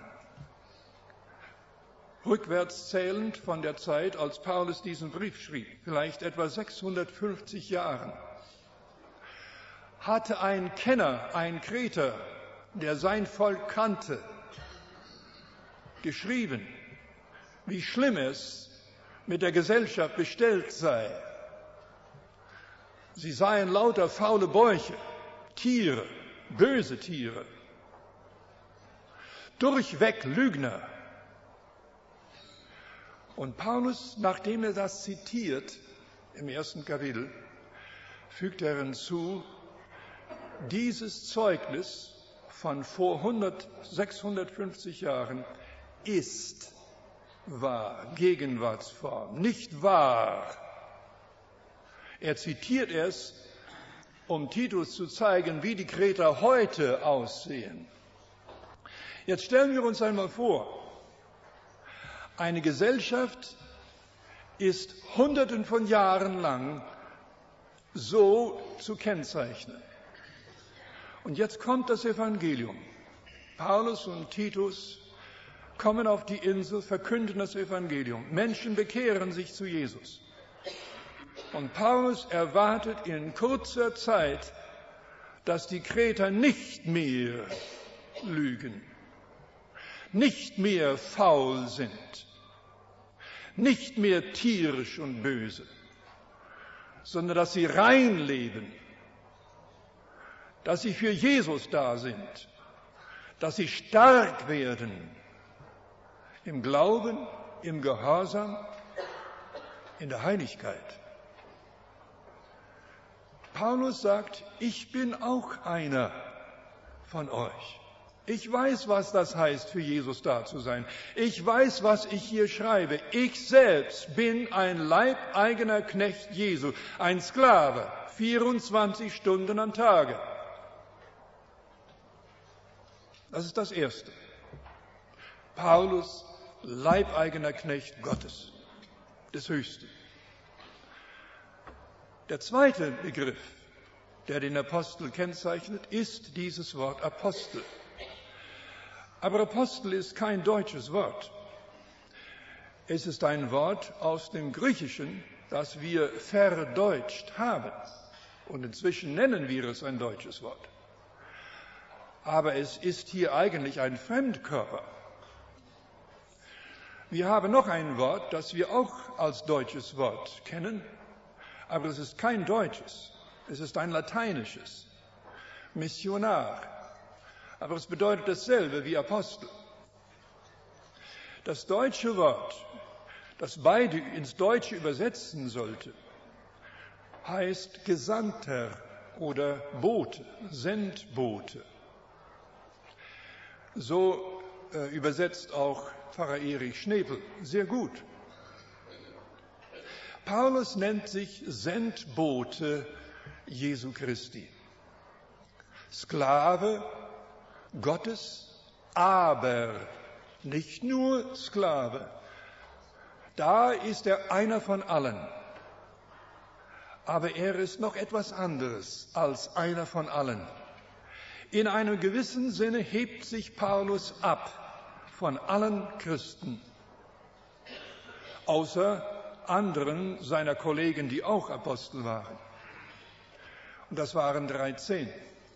rückwärts zählend von der Zeit, als Paulus diesen Brief schrieb, vielleicht etwa sechshundertfünfzig Jahren, hatte ein Kenner, ein Kreter, der sein Volk kannte, geschrieben, wie schlimm es mit der Gesellschaft bestellt sei. Sie seien lauter faule Bäuche, Tiere, böse Tiere, durchweg Lügner. Und Paulus, nachdem er das zitiert, im ersten Kapitel, fügt er hinzu, dieses Zeugnis von vor sechshundertfünfzig Jahren ist wahr, Gegenwartsform, nicht wahr. Er zitiert es, um Titus zu zeigen, wie die Kreter heute aussehen. Jetzt stellen wir uns einmal vor, eine Gesellschaft ist Hunderten von Jahren lang so zu kennzeichnen. Und jetzt kommt das Evangelium. Paulus und Titus kommen auf die Insel, verkünden das Evangelium. Menschen bekehren sich zu Jesus. Und Paulus erwartet in kurzer Zeit, dass die Kreter nicht mehr lügen, nicht mehr faul sind, nicht mehr tierisch und böse, sondern dass sie rein leben, dass sie für Jesus da sind, dass sie stark werden im Glauben, im Gehorsam, in der Heiligkeit. Paulus sagt, ich bin auch einer von euch. Ich weiß, was das heißt, für Jesus da zu sein. Ich weiß, was ich hier schreibe. Ich selbst bin ein leibeigener Knecht Jesu, ein Sklave, vierundzwanzig Stunden am Tage. Das ist das Erste. Paulus, leibeigener Knecht Gottes, des Höchsten. Der zweite Begriff, der den Apostel kennzeichnet, ist dieses Wort Apostel. Aber Apostel ist kein deutsches Wort. Es ist ein Wort aus dem Griechischen, das wir verdeutscht haben. Und inzwischen nennen wir es ein deutsches Wort. Aber es ist hier eigentlich ein Fremdkörper. Wir haben noch ein Wort, das wir auch als deutsches Wort kennen, aber es ist kein deutsches, es ist ein lateinisches, Missionar. Aber es bedeutet dasselbe wie Apostel. Das deutsche Wort, das beide ins Deutsche übersetzen sollte, heißt Gesandter oder Bote, Sendbote. So äh, übersetzt auch Pfarrer Erich Schnepel sehr gut. Paulus nennt sich Sendbote Jesu Christi. Sklave Gottes, aber nicht nur Sklave. Da ist er einer von allen. Aber er ist noch etwas anderes als einer von allen. In einem gewissen Sinne hebt sich Paulus ab von allen Christen, außer anderen seiner Kollegen, die auch Apostel waren. Und das waren dreizehn.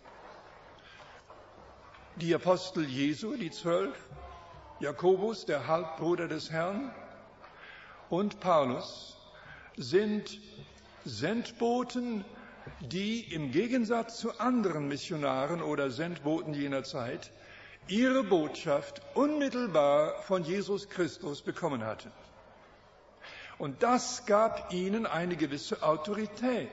Die Apostel Jesu, die zwölf, Jakobus, der Halbbruder des Herrn, und Paulus sind Sendboten, die im Gegensatz zu anderen Missionaren oder Sendboten jener Zeit ihre Botschaft unmittelbar von Jesus Christus bekommen hatten. Und das gab ihnen eine gewisse Autorität.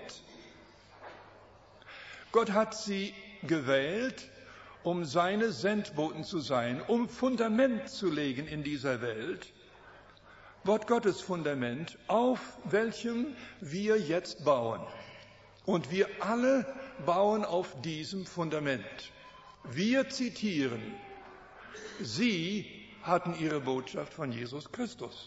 Gott hat sie gewählt, um seine Sendboten zu sein, um Fundament zu legen in dieser Welt, Wort Gottes Fundament, auf welchem wir jetzt bauen. Und wir alle bauen auf diesem Fundament. Wir zitieren, sie hatten ihre Botschaft von Jesus Christus.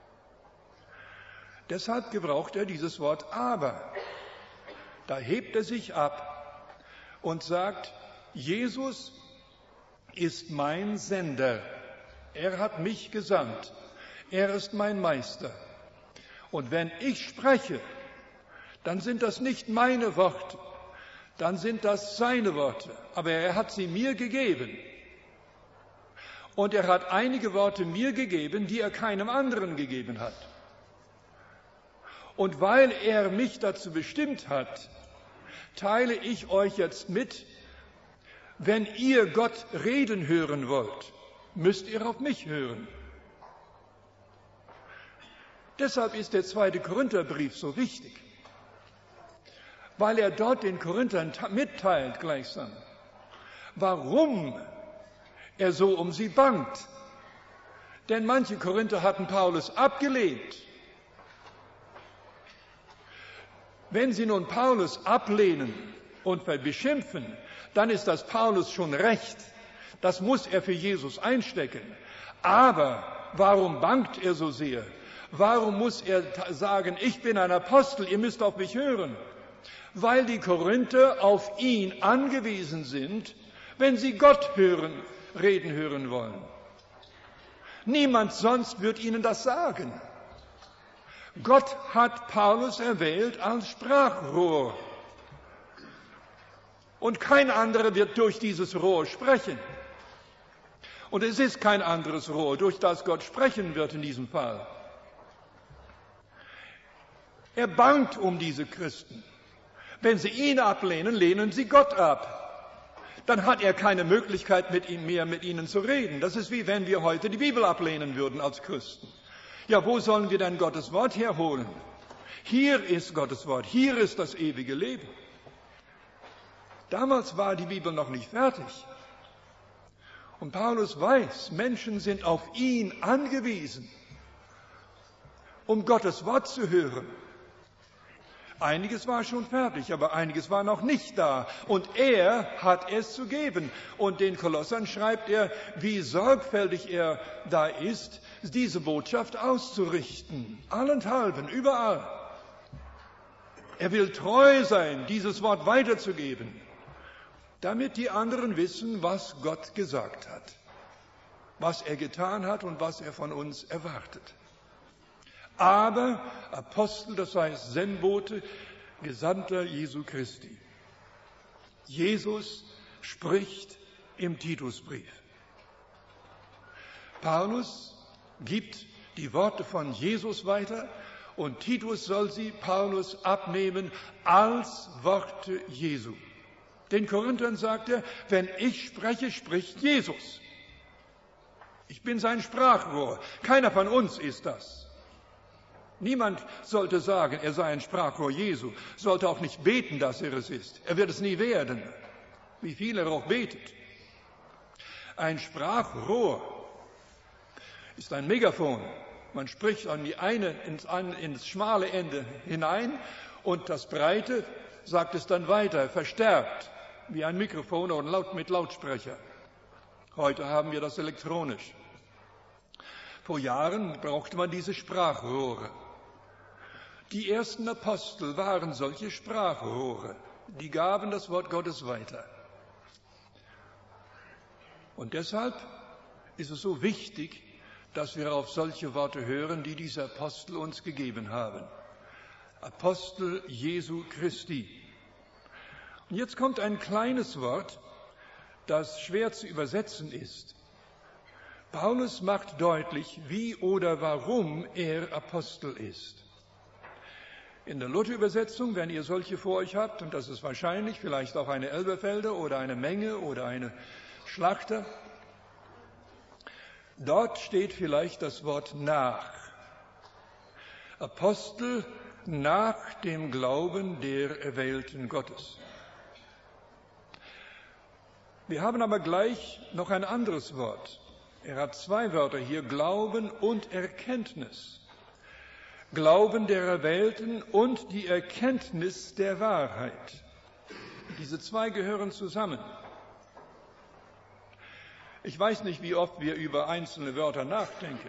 Deshalb gebraucht er dieses Wort aber. Da hebt er sich ab und sagt, Jesus ist mein Sender. Er hat mich gesandt. Er ist mein Meister. Und wenn ich spreche, dann sind das nicht meine Worte, dann sind das seine Worte. Aber er hat sie mir gegeben. Und er hat einige Worte mir gegeben, die er keinem anderen gegeben hat. Und weil er mich dazu bestimmt hat, teile ich euch jetzt mit, wenn ihr Gott reden hören wollt, müsst ihr auf mich hören. Deshalb ist der zweite Korintherbrief so wichtig, weil er dort den Korinthern mitteilt gleichsam, warum er so um sie bangt. Denn manche Korinther hatten Paulus abgelehnt. Wenn sie nun Paulus ablehnen und beschimpfen, dann ist das Paulus schon recht. Das muss er für Jesus einstecken. Aber warum bangt er so sehr? Warum muss er sagen, ich bin ein Apostel, ihr müsst auf mich hören? Weil die Korinther auf ihn angewiesen sind, wenn sie Gott hören, reden hören wollen. Niemand sonst wird ihnen das sagen. Gott hat Paulus erwählt als Sprachrohr. Und kein anderer wird durch dieses Rohr sprechen. Und es ist kein anderes Rohr, durch das Gott sprechen wird in diesem Fall. Er bangt um diese Christen. Wenn sie ihn ablehnen, lehnen sie Gott ab. Dann hat er keine Möglichkeit mit ihnen mehr mit ihnen zu reden. Das ist wie wenn wir heute die Bibel ablehnen würden als Christen. Ja, wo sollen wir denn Gottes Wort herholen? Hier ist Gottes Wort, hier ist das ewige Leben. Damals war die Bibel noch nicht fertig. Und Paulus weiß, Menschen sind auf ihn angewiesen, um Gottes Wort zu hören. Einiges war schon fertig, aber einiges war noch nicht da. Und er hat es zu geben. Und den Kolossern schreibt er, wie sorgfältig er da ist, diese Botschaft auszurichten. Allenthalben, überall. Er will treu sein, dieses Wort weiterzugeben, damit die anderen wissen, was Gott gesagt hat, was er getan hat und was er von uns erwartet. Aber Apostel, das heißt Sendbote, Gesandter Jesu Christi. Jesus spricht im Titusbrief. Paulus gibt die Worte von Jesus weiter und Titus soll sie Paulus abnehmen als Worte Jesu. Den Korinthern sagt er, wenn ich spreche, spricht Jesus. Ich bin sein Sprachrohr. Keiner von uns ist das. Niemand sollte sagen, er sei ein Sprachrohr Jesu, sollte auch nicht beten, dass er es ist. Er wird es nie werden, wie viel er auch betet. Ein Sprachrohr ist ein Megafon. Man spricht an die eine ins, ins schmale Ende hinein und das Breite sagt es dann weiter, verstärkt, wie ein Mikrofon oder laut, mit Lautsprecher. Heute haben wir das elektronisch. Vor Jahren brauchte man diese Sprachrohre. Die ersten Apostel waren solche Sprachrohre, die gaben das Wort Gottes weiter. Und deshalb ist es so wichtig, dass wir auf solche Worte hören, die diese Apostel uns gegeben haben. Apostel Jesu Christi. Und jetzt kommt ein kleines Wort, das schwer zu übersetzen ist. Paulus macht deutlich, wie oder warum er Apostel ist. In der Luther-Übersetzung, wenn ihr solche vor euch habt, und das ist wahrscheinlich vielleicht auch eine Elberfelder oder eine Menge oder eine Schlachter, dort steht vielleicht das Wort nach. Apostel nach dem Glauben der Erwählten Gottes. Wir haben aber gleich noch ein anderes Wort. Er hat zwei Wörter hier, Glauben und Erkenntnis. Glauben der Erwählten und die Erkenntnis der Wahrheit. Diese zwei gehören zusammen. Ich weiß nicht, wie oft wir über einzelne Wörter nachdenken.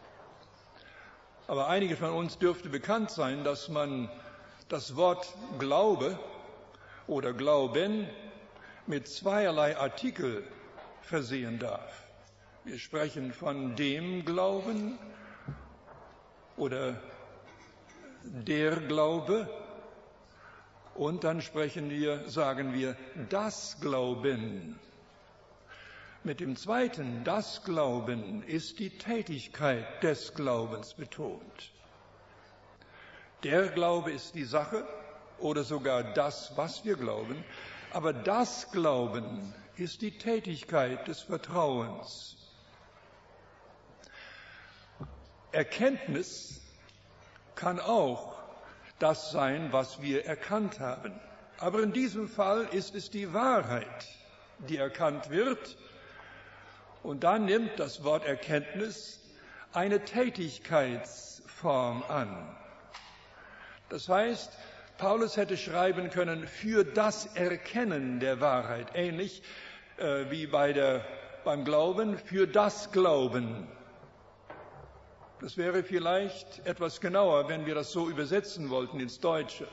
Aber einigen von uns dürfte bekannt sein, dass man das Wort Glaube oder Glauben mit zweierlei Artikel versehen darf. Wir sprechen von dem Glauben oder der Glaube und dann sprechen wir, sagen wir, das Glauben. Mit dem zweiten, das Glauben, ist die Tätigkeit des Glaubens betont. Der Glaube ist die Sache oder sogar das, was wir glauben, aber das Glauben ist die Tätigkeit des Vertrauens. Erkenntnis kann auch das sein, was wir erkannt haben. Aber in diesem Fall ist es die Wahrheit, die erkannt wird. Und dann nimmt das Wort Erkenntnis eine Tätigkeitsform an. Das heißt, Paulus hätte schreiben können, für das Erkennen der Wahrheit, ähnlich äh, wie bei der, beim Glauben, für das Glauben. Das wäre vielleicht etwas genauer, wenn wir das so übersetzen wollten ins Deutsche.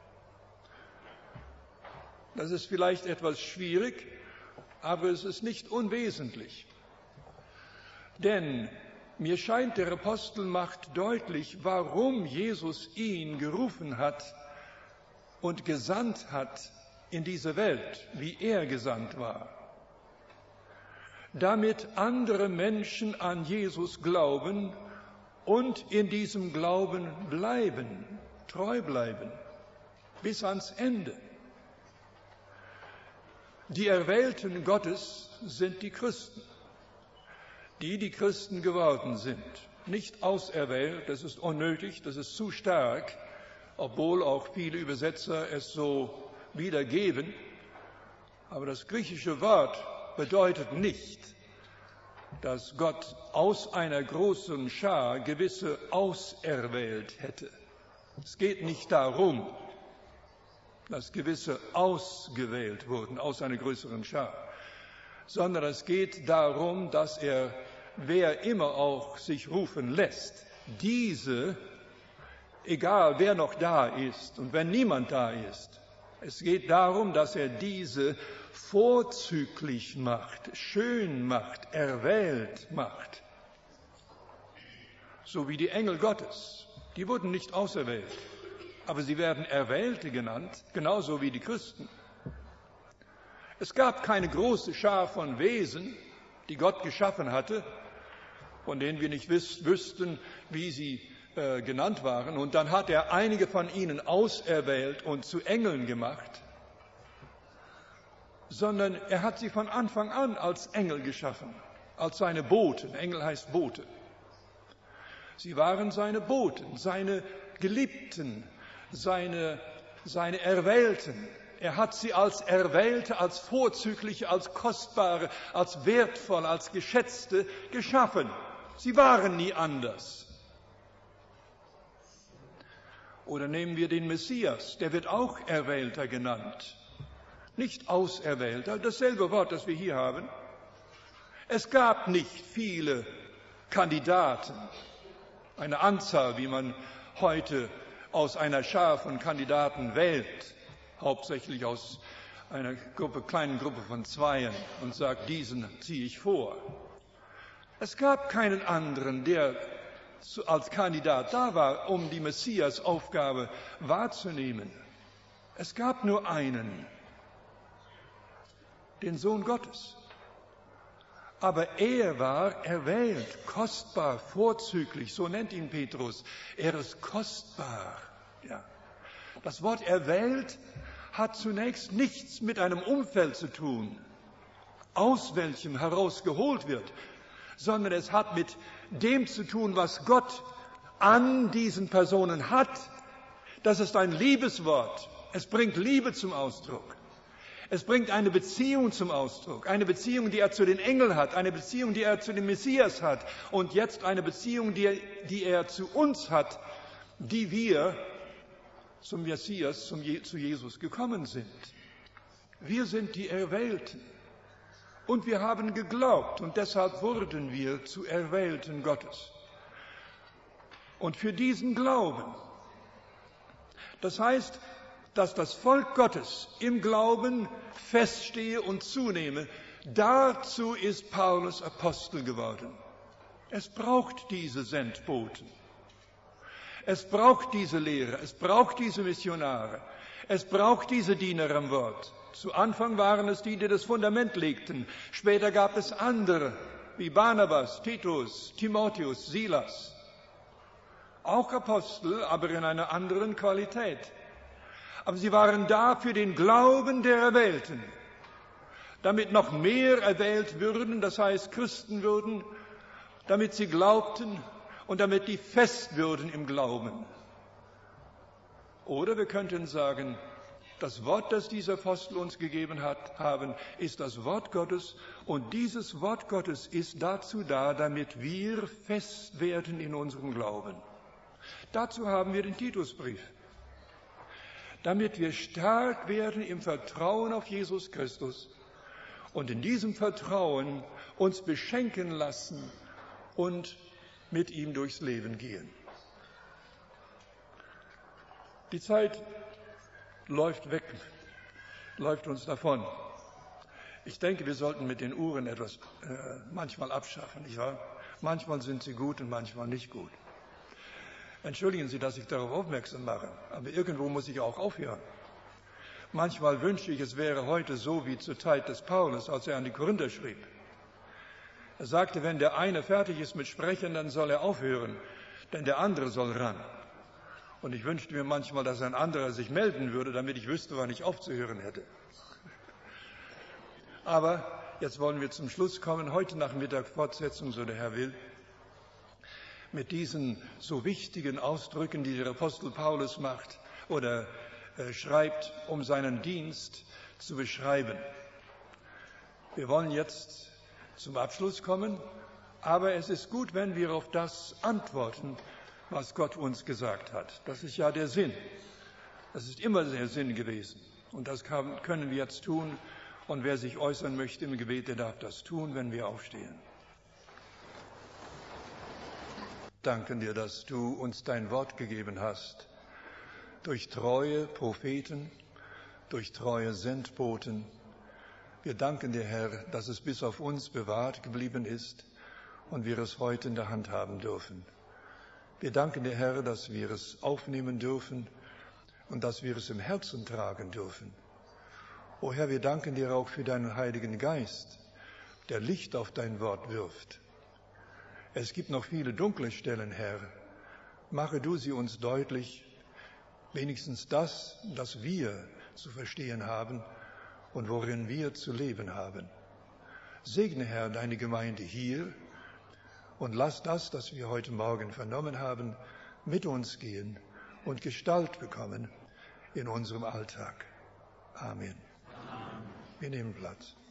Das ist vielleicht etwas schwierig, aber es ist nicht unwesentlich. Denn mir scheint, der Apostel macht deutlich, warum Jesus ihn gerufen hat und gesandt hat in diese Welt, wie er gesandt war. Damit andere Menschen an Jesus glauben und in diesem Glauben bleiben, treu bleiben, bis ans Ende. Die Erwählten Gottes sind die Christen. Die, die Christen geworden sind, nicht auserwählt, das ist unnötig, das ist zu stark, obwohl auch viele Übersetzer es so wiedergeben. Aber das griechische Wort bedeutet nicht, dass Gott aus einer großen Schar gewisse auserwählt hätte. Es geht nicht darum, dass gewisse ausgewählt wurden aus einer größeren Schar, sondern es geht darum, dass er, wer immer auch sich rufen lässt, diese, egal wer noch da ist und wenn niemand da ist, es geht darum, dass er diese vorzüglich macht, schön macht, erwählt macht. So wie die Engel Gottes, die wurden nicht auserwählt, aber sie werden Erwählte genannt, genauso wie die Christen. Es gab keine große Schar von Wesen, die Gott geschaffen hatte, von denen wir nicht wiss, wüssten, wie sie äh, genannt waren. Und dann hat er einige von ihnen auserwählt und zu Engeln gemacht, sondern er hat sie von Anfang an als Engel geschaffen, als seine Boten. Engel heißt Bote. Sie waren seine Boten, seine Geliebten, seine, seine Erwählten. Er hat sie als Erwählte, als Vorzügliche, als Kostbare, als Wertvolle, als Geschätzte geschaffen. Sie waren nie anders. Oder nehmen wir den Messias, der wird auch Erwählter genannt. Nicht Auserwählter, dasselbe Wort, das wir hier haben. Es gab nicht viele Kandidaten, eine Anzahl, wie man heute aus einer Schar von Kandidaten wählt, hauptsächlich aus einer Gruppe, kleinen Gruppe von Zweien und sagt, diesen ziehe ich vor. Es gab keinen anderen, der als Kandidat da war, um die Messias-Aufgabe wahrzunehmen. Es gab nur einen, den Sohn Gottes. Aber er war erwählt, kostbar, vorzüglich, so nennt ihn Petrus. Er ist kostbar. Ja. Das Wort erwählt hat zunächst nichts mit einem Umfeld zu tun, aus welchem herausgeholt wird, sondern es hat mit dem zu tun, was Gott an diesen Personen hat. Das ist ein Liebeswort. Es bringt Liebe zum Ausdruck. Es bringt eine Beziehung zum Ausdruck, eine Beziehung, die er zu den Engeln hat, eine Beziehung, die er zu dem Messias hat und jetzt eine Beziehung, die, die er zu uns hat, die wir zum Messias, zum Je- zu Jesus gekommen sind. Wir sind die Erwählten. Und wir haben geglaubt und deshalb wurden wir zu Erwählten Gottes. Und für diesen Glauben, das heißt, dass das Volk Gottes im Glauben feststehe und zunehme, dazu ist Paulus Apostel geworden. Es braucht diese Sendboten. Es braucht diese Lehre, es braucht diese Missionare, es braucht diese Diener am Wort. Zu Anfang waren es die, die das Fundament legten. Später gab es andere, wie Barnabas, Titus, Timotheus, Silas. Auch Apostel, aber in einer anderen Qualität. Aber sie waren da für den Glauben der Erwählten, damit noch mehr erwählt würden, das heißt Christen würden, damit sie glaubten und damit die fest würden im Glauben. Oder wir könnten sagen, das Wort, das diese Apostel uns gegeben hat, haben, ist das Wort Gottes und dieses Wort Gottes ist dazu da, damit wir fest werden in unserem Glauben. Dazu haben wir den Titusbrief. Damit wir stark werden im Vertrauen auf Jesus Christus und in diesem Vertrauen uns beschenken lassen und mit ihm durchs Leben gehen. Die Zeit läuft weg, läuft uns davon. Ich denke, wir sollten mit den Uhren etwas äh, manchmal abschaffen, nicht wahr? Manchmal sind sie gut und manchmal nicht gut. Entschuldigen Sie, dass ich darauf aufmerksam mache, aber irgendwo muss ich auch aufhören. Manchmal wünsche ich, es wäre heute so wie zur Zeit des Paulus, als er an die Korinther schrieb. Er sagte, wenn der eine fertig ist mit Sprechen, dann soll er aufhören, denn der andere soll ran. Und ich wünschte mir manchmal, dass ein anderer sich melden würde, damit ich wüsste, wann ich aufzuhören hätte. Aber jetzt wollen wir zum Schluss kommen. Heute Nachmittag Fortsetzung, so der Herr will, mit diesen so wichtigen Ausdrücken, die der Apostel Paulus macht oder äh, schreibt, um seinen Dienst zu beschreiben. Wir wollen jetzt zum Abschluss kommen, aber es ist gut, wenn wir auf das antworten, was Gott uns gesagt hat. Das ist ja der Sinn. Das ist immer der Sinn gewesen. Und das kann, können wir jetzt tun. Und wer sich äußern möchte im Gebet, der darf das tun, wenn wir aufstehen. Danken dir, dass du uns dein Wort gegeben hast, durch treue Propheten, durch treue Sendboten. Wir danken dir, Herr, dass es bis auf uns bewahrt geblieben ist und wir es heute in der Hand haben dürfen. Wir danken dir, Herr, dass wir es aufnehmen dürfen und dass wir es im Herzen tragen dürfen. O Herr, wir danken dir auch für deinen Heiligen Geist, der Licht auf dein Wort wirft. Es gibt noch viele dunkle Stellen, Herr. Mache du sie uns deutlich, wenigstens das, das wir zu verstehen haben und worin wir zu leben haben. Segne, Herr, deine Gemeinde hier und lass das, das wir heute Morgen vernommen haben, mit uns gehen und Gestalt bekommen in unserem Alltag. Amen. Amen. Wir nehmen Platz.